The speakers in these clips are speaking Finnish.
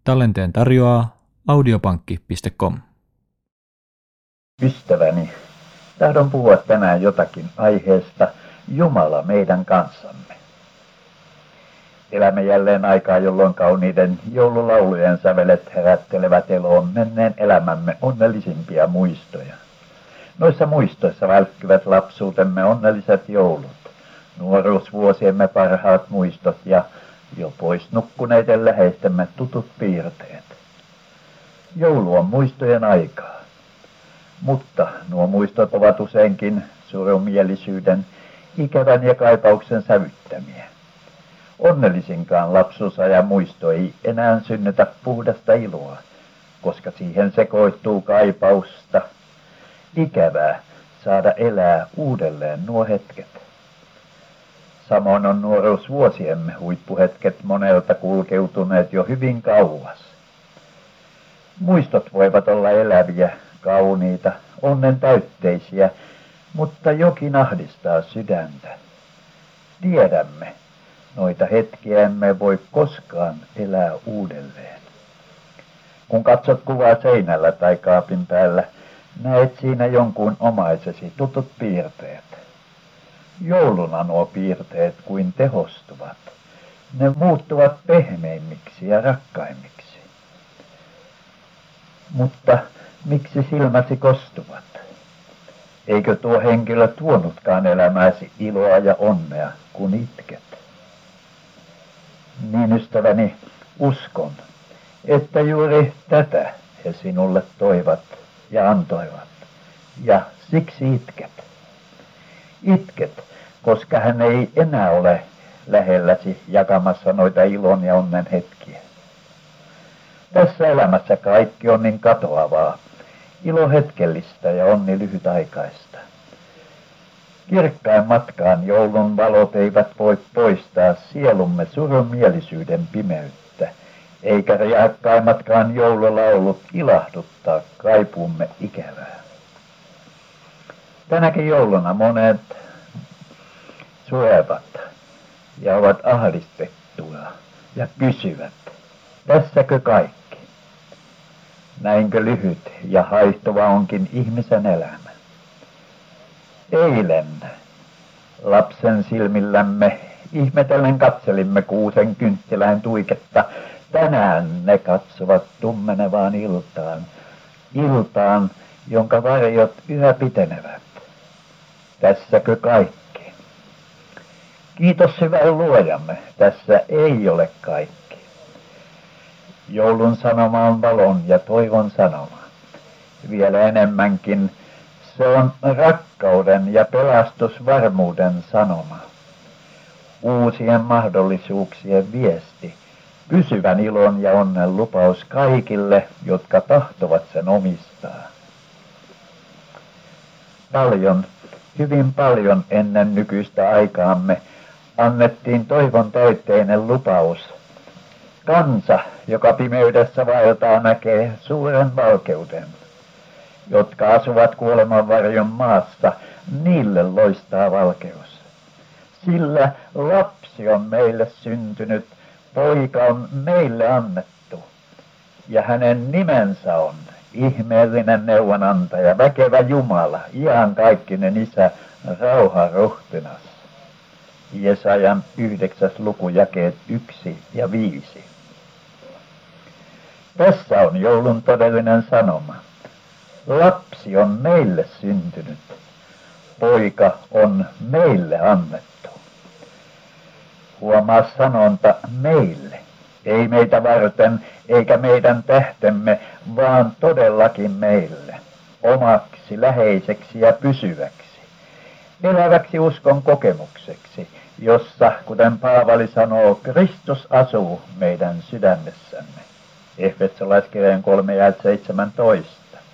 Tallenteen tarjoaa audiopankki.com. Ystäväni, tahdon puhua tänään jotakin aiheesta Jumala meidän kanssamme. Elämme jälleen aikaa, jolloin kauniiden joululaulujen sävelet herättelevät eloon menneen elämämme onnellisimpia muistoja. Noissa muistoissa välkkyvät lapsuutemme onnelliset joulut, nuoruusvuosiemme parhaat muistot ja jo pois nukkuneiden läheistemme tutut piirteet. Joulu on muistojen aikaa, mutta nuo muistot ovat useinkin surumielisyyden, ikävän ja kaipauksen sävyttämiä. Onnellisinkaan lapsuusajan muisto ei enää synnytä puhdasta iloa, koska siihen sekoittuu kaipausta, ikävää saada elää uudelleen nuo hetket. Samoin on nuoruusvuosiemme huippuhetket monelta kulkeutuneet jo hyvin kauas. Muistot voivat olla eläviä, kauniita, onnen täytteisiä, mutta jokin ahdistaa sydäntä. Tiedämme, noita hetkiä emme voi koskaan elää uudelleen. Kun katsot kuvaa seinällä tai kaapin päällä, näet siinä jonkun omaisesi tutut piirteet. Jouluna nuo piirteet kuin tehostuvat. Ne muuttuvat pehmeimmiksi ja rakkaimmiksi. Mutta miksi silmäsi kostuvat? Eikö tuo henkilö tuonutkaan elämääsi iloa ja onnea, kun itket? Niin, ystäväni, uskon, että juuri tätä he sinulle toivat ja antoivat, ja siksi itket. Itket, koska hän ei enää ole lähelläsi jakamassa noita ilon ja onnen hetkiä. Tässä elämässä kaikki on niin katoavaa, ilo hetkellistä ja onni lyhytaikaista. Kirkkain matkaan joulun valot eivät voi poistaa sielumme surumielisyyden pimeyttä, eikä riakkaimmatkaan joululaulut ilahduttaa kaipuumme ikävää. Tänäkin jouluna monet surevat ja ovat ahdistettuja ja kysyvät, tässäkö kaikki? Näinkö lyhyt ja haihtuva onkin ihmisen elämä? Eilen lapsen silmillämme ihmetellen katselimme kuusen kynttilän tuiketta. Tänään ne katsovat tummenevaan iltaan, jonka varjot yhä pitenevät. Tässäkö kaikki? Kiitos hyvän luojamme, tässä ei ole kaikki. Joulun sanoma on valon ja toivon sanoma. Vielä enemmänkin se on rakkauden ja pelastusvarmuuden sanoma. Uusien mahdollisuuksien viesti, pysyvän ilon ja onnen lupaus kaikille, jotka tahtovat sen omistaa. Hyvin paljon ennen nykyistä aikaamme annettiin toivon täytteinen lupaus. Kansa, joka pimeydessä vaeltaa, näkee suuren valkeuden. Jotka asuvat kuolemanvarjon maassa, niille loistaa valkeus. Sillä lapsi on meille syntynyt, poika on meille annettu. Ja hänen nimensä on ihmeellinen neuvonantaja, väkevä Jumala, iankaikkinen Isä, rauhan ruhtinas. Jesajan 9. luku jakeet 1 ja 5. Tässä on joulun todellinen sanoma. Lapsi on meille syntynyt, poika on meille annettu. Huomaa sanonta meille, ei meitä varten eikä meidän tähtemme, vaan todellakin meille, omaksi, läheiseksi ja pysyväksi, eläväksi uskon kokemukseksi, jossa, kuten Paavali sanoo, Kristus asuu meidän sydämessämme. Efesolaiskirjeen 3:17.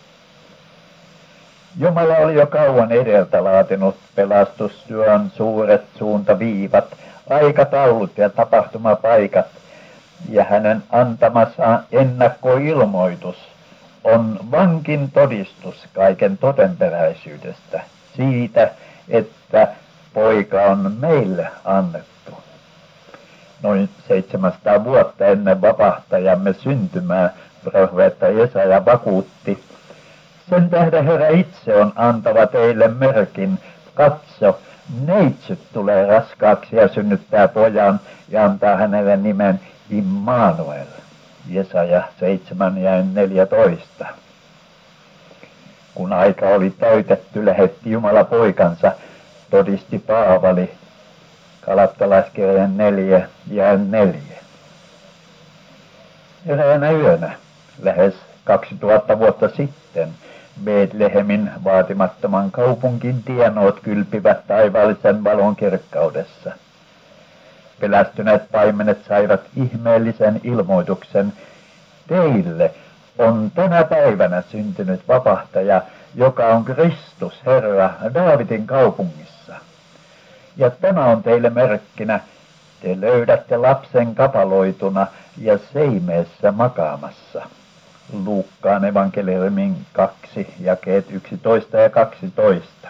Jumala oli jo kauan edeltä laatinut pelastustyön suuret suuntaviivat, aikataulut ja tapahtumapaikat, ja hänen antamassaan ennakkoilmoitus on vankin todistus kaiken todenperäisyydestä, siitä, että poika on meille annettu. noin 700 vuotta ennen vapahtajamme syntymää, profeetta Jesaja vakuutti: sen tähden Herra itse on antava teille merkin, katso, neitsyt tulee raskaaksi ja synnyttää pojan ja antaa hänelle nimen Immanuel. Jesaja 7:14. Kun aika oli täytetty, lähetti Jumala poikansa, todisti Paavali, Galattalaiskirjeen 4:4. Eräänä yönä, lähes 2000 vuotta sitten, Betlehemin vaatimattoman kaupunkin tienoot kylpivät taivaallisen valon kirkkaudessa. Pelästyneet paimenet saivat ihmeellisen ilmoituksen: teille on tänä päivänä syntynyt vapahtaja, joka on Kristus, Herra, Daavidin kaupungissa. Ja tämä on teille merkkinä: te löydätte lapsen kapaloituna ja seimeessä makaamassa. Luukkaan evankeliumin 2, jakeet 11 ja 12.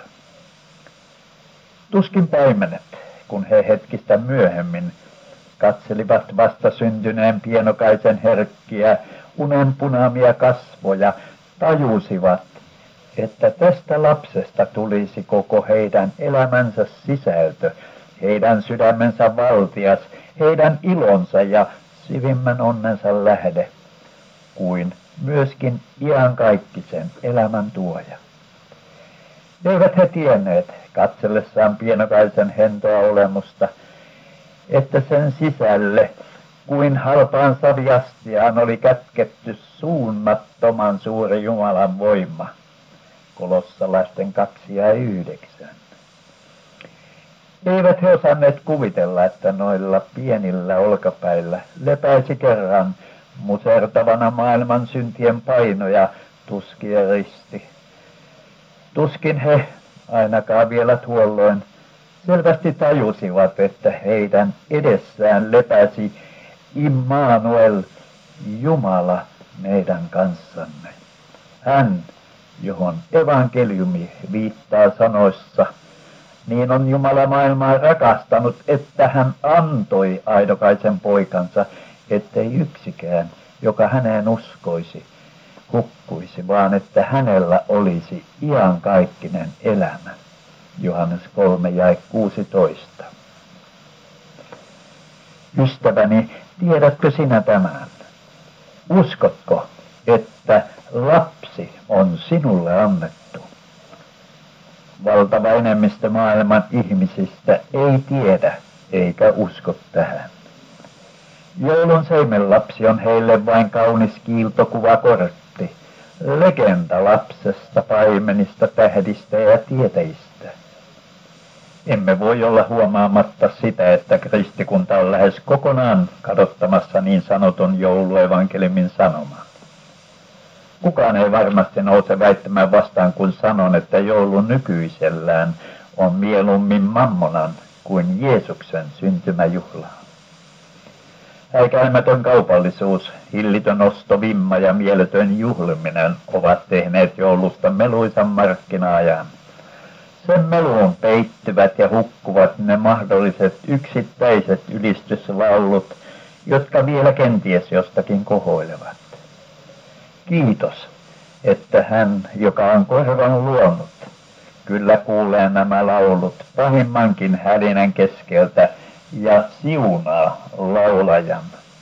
Tuskin paimenet, kun he hetkistä myöhemmin katselivat vasta syntyneen pienokaisen herkkiä, unenpunaamia kasvoja, tajusivat, että tästä lapsesta tulisi koko heidän elämänsä sisältö, heidän sydämensä valtias, heidän ilonsa ja syvimmän onnensa lähde, kuin myöskin iankaikkisen elämän tuoja. Eivät he tienneet, katsellessaan pienokaisen hentoa olemusta, että sen sisälle kuin halpaan saviastiaan oli kätketty suunnattoman suuri Jumalan voima. Kolossalaisten 2:9. Eivät he osanneet kuvitella, että noilla pienillä olkapäillä lepäisi kerran musertavana maailman syntien paino ja tuski ja risti. Tuskin he, ainakaan vielä tuolloin, selvästi tajusivat, että heidän edessään lepäsi Immanuel, Jumala meidän kanssamme. Hän, johon evankeliumi viittaa sanoissa: niin on Jumala maailmaa rakastanut, että hän antoi ainokaisen poikansa, ettei yksikään, joka häneen uskoisi, hukkuisi, vaan että hänellä olisi iankaikkinen elämä. Johannes 3:16. Ystäväni, tiedätkö sinä tämän? Uskotko, että lapsi on sinulle annettu? Valtava enemmistö maailman ihmisistä ei tiedä eikä usko tähän. Joulun seimenlapsi on heille vain kaunis kiiltokuvakortti, legenda lapsesta, paimenista, tähdistä ja tieteistä. Emme voi olla huomaamatta sitä, että kristikunta on lähes kokonaan kadottamassa niin sanotun jouluevankeliumin sanomaa. Kukaan ei varmasti nouse väittämään vastaan, kun sanon, että joulu nykyisellään on mieluummin mammonan kuin Jeesuksen syntymäjuhla. Häikäimätön kaupallisuus, hillitön ostovimma ja mieletön juhliminen ovat tehneet joulusta meluisan markkina-ajan. Sen meluun peittyvät ja hukkuvat ne mahdolliset yksittäiset ylistyslaulut, jotka vielä kenties jostakin kohoilevat. Kiitos, että hän, joka on korvan luonut, kyllä kuulee nämä laulut pahimmankin hälinän keskeltä ja siunaa laulajan.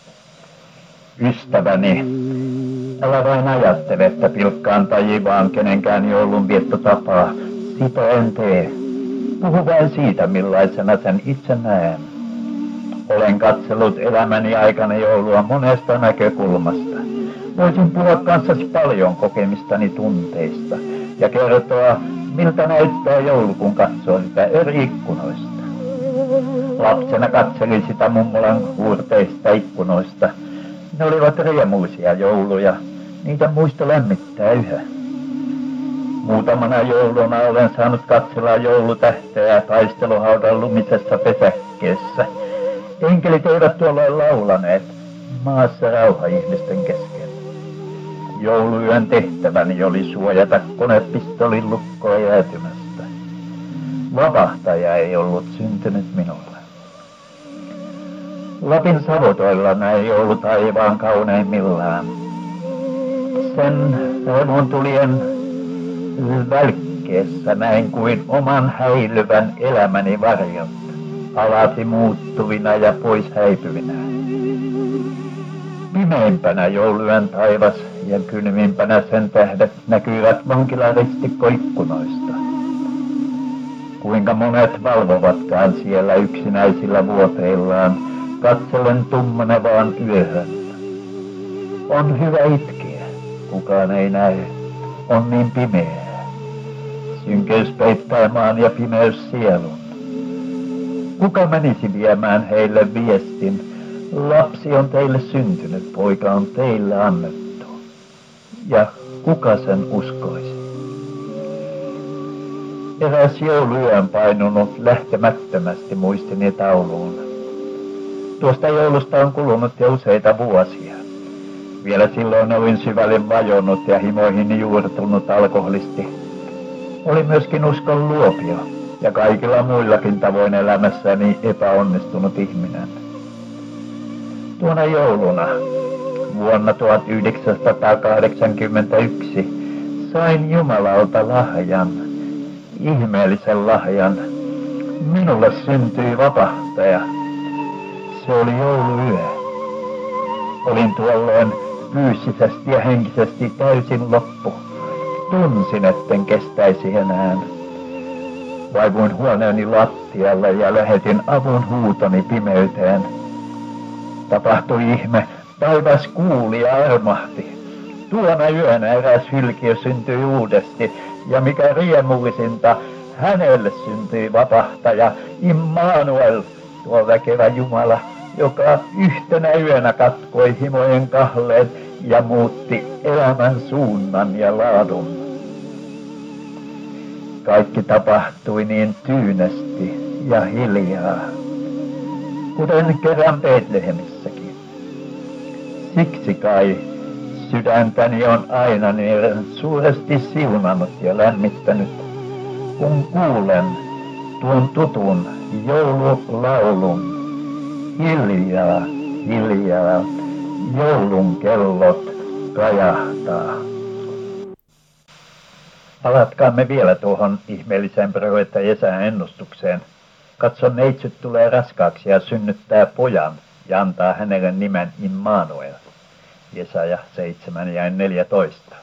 Ystäväni, älä vain ajattele, että pilkkaan taivaan kenenkään joulunviettotapaa. Sitä en tee. Puhu vain siitä, millaisena sen itse näen. Olen katsellut elämäni aikana joulua monesta näkökulmasta. Voisin puhua kanssasi paljon kokemistani tunteista ja kertoa, miltä näyttää joulu, kun katsoo sitä eri ikkunoista. Lapsena katselin sitä mummolan huurteista ikkunoista. Ne olivat riemuisia jouluja. Niitä muisto lämmittää yhä. Muutamana jouluna olen saanut katsella joulutähteä taisteluhaudan lumisessa pesäkkeessä. Enkelit eivät tuolloin laulaneet, maassa rauha ihmisten kesken. Jouluyön tehtäväni oli suojata konepistolin lukkoa jäätymästä. Vapahtaja ei ollut syntynyt minulle. Lapin savotoilla näin joulutaivaan kauneimmillaan. Sen revontulien välkkeessä näin kuin oman häilyvän elämäni varjot, alati muuttuvina ja pois häipyvinä. Pimeimpänä jouluyön taivas ja kylmimpänä sen tähdet näkyvät vankilaristikkoikkunoista. Kuinka monet valvovatkaan siellä yksinäisillä vuoteillaan, katsellen tummanevaan yöhön. On hyvä itkeä, kukaan ei näe, on niin pimeää. Synkeys peittää maan ja pimeys sielun. Kuka menisi viemään heille viestin, lapsi on teille syntynyt, poika on teille annettu. Ja kuka sen uskoisi? Eräs jouluyön painunut lähtemättömästi muistini tauluun. Tuosta joulusta on kulunut jo useita vuosia. Vielä silloin olin syvälle vajonnut ja himoihin juurtunut alkoholisti. Oli myöskin uskon luopio ja kaikilla muillakin tavoin elämässäni epäonnistunut ihminen. Tuona jouluna vuonna 1981 sain Jumalalta lahjan, ihmeellisen lahjan. Minulle syntyi vapahtaja. Se oli jouluyö. Olin tuolloin fyysisesti ja henkisesti täysin loppu. Tunsin, etten kestäisi enää. Vaivuin huoneeni lattialle ja lähetin avun huutoni pimeyteen. Tapahtui ihme. Taivas kuuli ja armahti. Tuona yönä eräs hylkiö syntyi uudesti, ja mikä riemullisinta, hänelle syntyi vapahtaja, Immanuel, tuo väkevä Jumala, joka yhtenä yönä katkoi himojen kahleet ja muutti elämän suunnan ja laadun. Kaikki tapahtui niin tyynesti ja hiljaa, kuten kerran Betlehemissäkin. Siksi kai sydäntäni on aina niin suuresti siunannut ja lämmittänyt, kun kuulen tuon tutun joululaulun. Hiljaa, hiljaa, joulun kellot kajahtaa. Palatkaamme vielä tuohon ihmeelliseen profeetta Jesajan ennustukseen. Katso, neitsyt tulee raskaaksi ja synnyttää pojan ja antaa hänelle nimen Immanuel. Jesaja 7:14.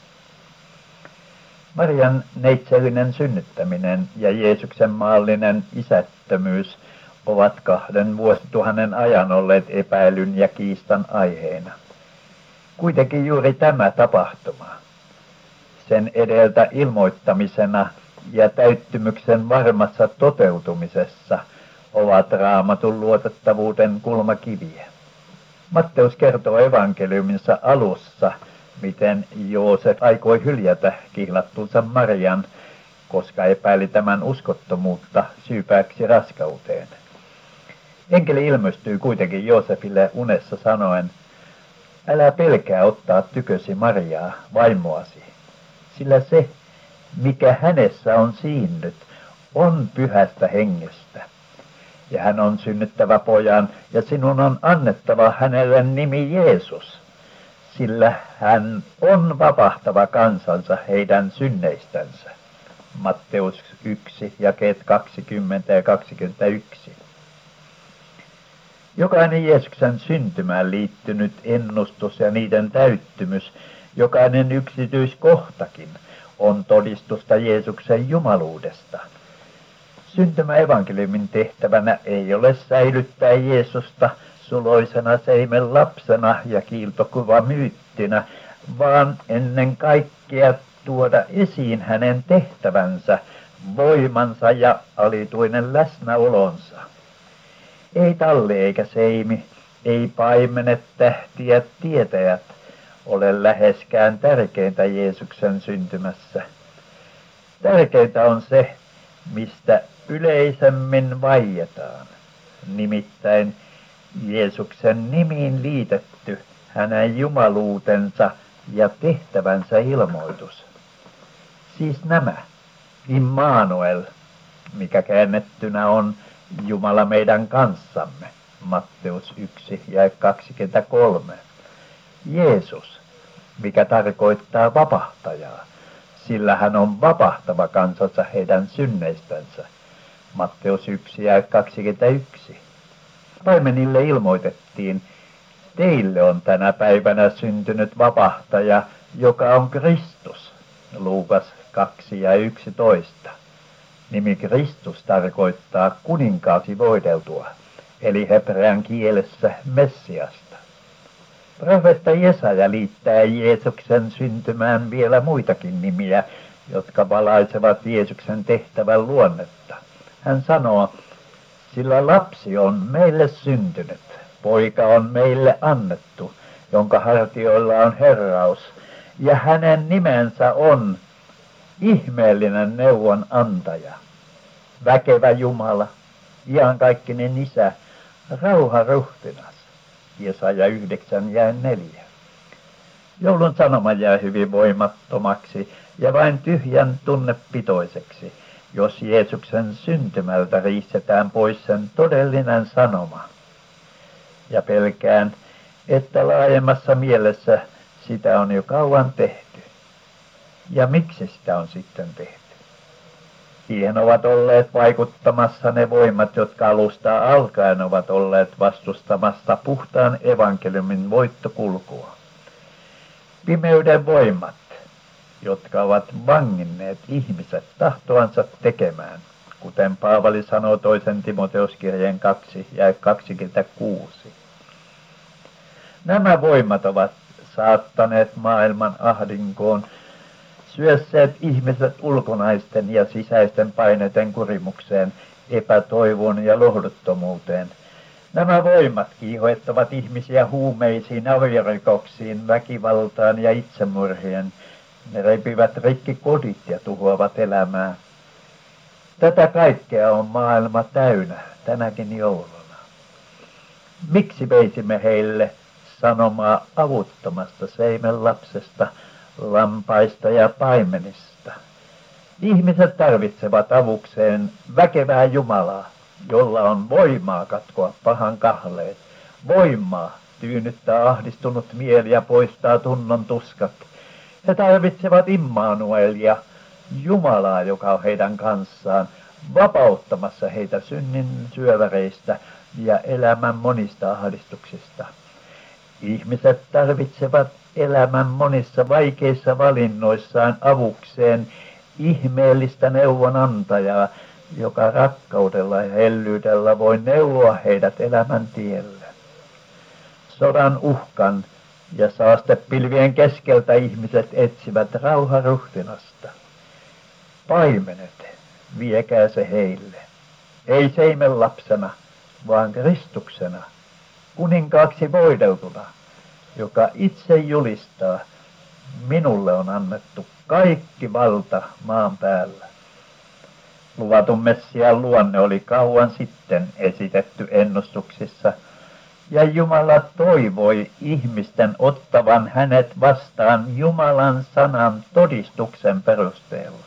Marian neitsellinen synnyttäminen ja Jeesuksen maallinen isättömyys ovat 2 vuosituhannen ajan olleet epäilyn ja kiistan aiheena. Kuitenkin juuri tämä tapahtuma, sen edeltä ilmoittamisena ja täyttymyksen varmassa toteutumisessa, ovat Raamatun luotettavuuden kulmakiviä. Matteus kertoo evankeliuminsa alussa, miten Joosef aikoi hyljätä kihlattunsa Marian, koska epäili tämän uskottomuutta syypääksi raskauteen. Enkeli ilmestyy kuitenkin Joosefille unessa sanoen, älä pelkää ottaa tykösi Mariaa, vaimoasi, sillä se, mikä hänessä on siinnyt, on pyhästä hengestä. Ja hän on synnyttävä pojan, ja sinun on annettava hänelle nimi Jeesus, sillä hän on vapahtava kansansa heidän synneistänsä. Matteus 1, jakeet 20 ja 21. Jokainen Jeesuksen syntymään liittynyt ennustus ja niiden täyttymys, jokainen yksityiskohtakin, on todistusta Jeesuksen jumaluudesta. Syntymäevankeliumin tehtävänä ei ole säilyttää Jeesusta suloisena seimen lapsena ja kiiltokuva myyttinä, vaan ennen kaikkea tuoda esiin hänen tehtävänsä, voimansa ja alituinen läsnäolonsa. Ei talli eikä seimi, ei paimenet, tähtiät, tietäjät ole läheskään tärkeintä Jeesuksen syntymässä. Tärkeintä on se, mistä yleisemmin vaietaan, nimittäin Jeesuksen nimiin liitetty hänen jumaluutensa ja tehtävänsä ilmoitus. Siis nämä, Immanuel, mikä käännettynä on Jumala meidän kanssamme, Matteus 1 ja 23. Jeesus, mikä tarkoittaa vapahtajaa, sillä hän on vapahtava kansansa heidän synneistänsä. Matteus 1 ja 21. Paimenille ilmoitettiin, teille on tänä päivänä syntynyt vapahtaja, joka on Kristus. Luukas 2 ja 11. Nimi Kristus tarkoittaa kuninkaaksi voideltua, eli hebrean kielessä Messiasta. Profeetta Jesaja liittää Jeesuksen syntymään vielä muitakin nimiä, jotka valaisevat Jeesuksen tehtävän luonnetta. Hän sanoo, sillä lapsi on meille syntynyt, poika on meille annettu, jonka hartioilla on herraus, ja hänen nimensä on ihmeellinen neuvon antaja, väkevä Jumala, iankaikkinen Isä, rauharuhtinas. Jesaja 9 ja 4. Joulun sanoma jää hyvin voimattomaksi ja vain tyhjän tunnepitoiseksi, jos Jeesuksen syntymältä riistetään pois sen todellinen sanoma. Ja pelkään, että laajemmassa mielessä sitä on jo kauan tehty. Ja miksi sitä on sitten tehty? Siihen ovat olleet vaikuttamassa ne voimat, jotka alusta alkaen ovat olleet vastustamassa puhtaan evankeliumin voittokulkua. Pimeyden voimat, jotka ovat vanginneet ihmiset tahtoansa tekemään, kuten Paavali sanoo 2. Timoteuskirjeen 2 ja 26. Nämä voimat ovat saattaneet maailman ahdinkoon, syösseet ihmiset ulkonaisten ja sisäisten paineiden kurimukseen, epätoivoon ja lohduttomuuteen. Nämä voimat kiihoittavat ihmisiä huumeisiin, aviorikoksiin, väkivaltaan ja itsemurhien. Ne repivät rikki kodit ja tuhoavat elämää. Tätä kaikkea on maailma täynnä tänäkin jouluna. Miksi veisimme heille sanomaa avuttomasta seimenlapsesta, lampaista ja paimenista? Ihmiset tarvitsevat avukseen väkevää Jumalaa, jolla on voimaa katkoa pahan kahleet, voimaa tyynnyttää ahdistunut mieli ja poistaa tunnon tuskat. He tarvitsevat Immanuelia, Jumalaa, joka on heidän kanssaan, vapauttamassa heitä synnin syöväreistä ja elämän monista ahdistuksista. Ihmiset tarvitsevat elämän monissa vaikeissa valinnoissaan avukseen ihmeellistä neuvonantajaa, joka rakkaudella ja hellyydellä voi neuvoa heidät elämän tielle. Sodan uhkan ja saastepilvien keskeltä ihmiset etsivät rauharuhtinasta. Paimenet, viekää se heille. Ei seimenlapsena, vaan Kristuksena, kuninkaaksi voideltuna, joka itse julistaa, minulle on annettu kaikki valta maan päällä. Luvatun Messiaan luonne oli kauan sitten esitetty ennustuksissa, ja Jumala toivoi ihmisten ottavan hänet vastaan Jumalan sanan todistuksen perusteella.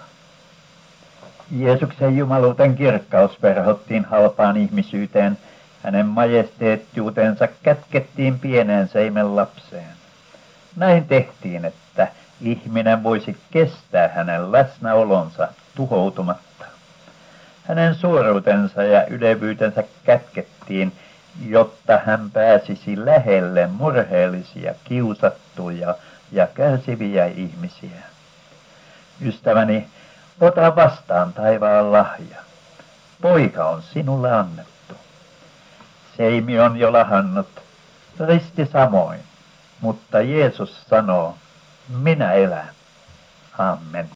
Jeesuksen jumaluuden kirkkaus verhottiin halpaan ihmisyyteen, hänen majesteettiutensa kätkettiin pieneen seimenlapseen. Näin tehtiin, että ihminen voisi kestää hänen läsnäolonsa tuhoutumatta. Hänen suuruutensa ja ylevyytensä kätkettiin, jotta hän pääsisi lähelle murheellisia, kiusattuja ja kärsiviä ihmisiä. Ystäväni, ota vastaan taivaan lahja. Poika on sinulle annettu. Seimi on jo lahannut, risti samoin, mutta Jeesus sanoo, minä elän. Amen.